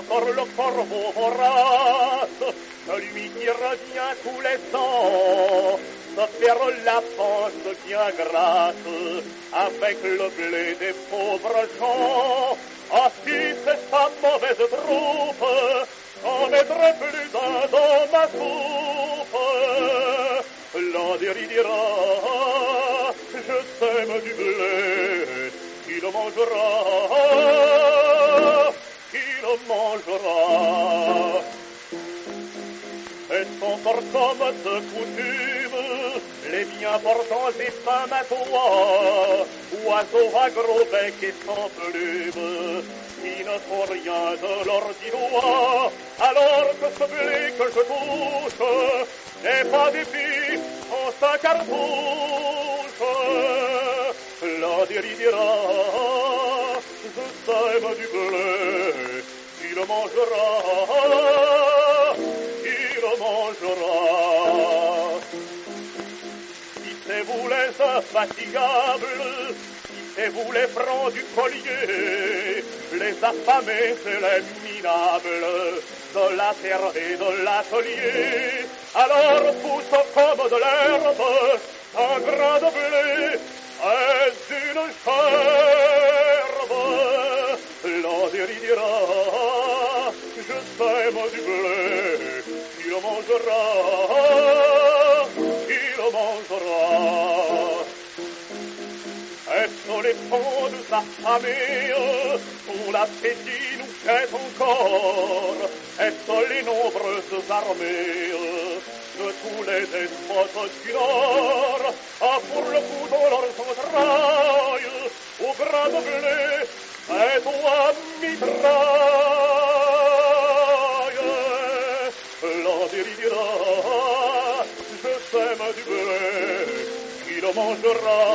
encore le corbeau vorace, celui qui revient tous les ans, se faire la panse bien grasse, avec le blé des pauvres gens. Ah si c'est sa mauvaise troupe, j'en mettrai plus d'un dans ma soupe. L'un déridera, je sème du blé, qui le mangera, qui le mangera. Est-ce encore comme de coutume, les bien portants et femmes à toi, oiseaux à gros bec et sans plume, qui ne font rien de leurs 10 doigts, alors que ce blé que je touche n'est pas d'épi en sa cartouche. L'un déridera, je sème du blé, qui le mangera, mangera. Si c'est vous les infatigables, si c'est vous les francs du collier, les affamés et les minables de la terre et de l'atelier, alors pousse comme de l'herbe un grain de blé, est une gerbe. L'un déridera, je sème du blé, qui le mangera, qui le mangera. Est-ce les fonds affamés dont l'appétit nous fait encore? Est-ce les nombreuses armées de tous les despotes du Nord, pour le coup dans leurs entrailles, au grain de blé, et toi mitraille? L'un déridera, je sème du blé, qui le mangera,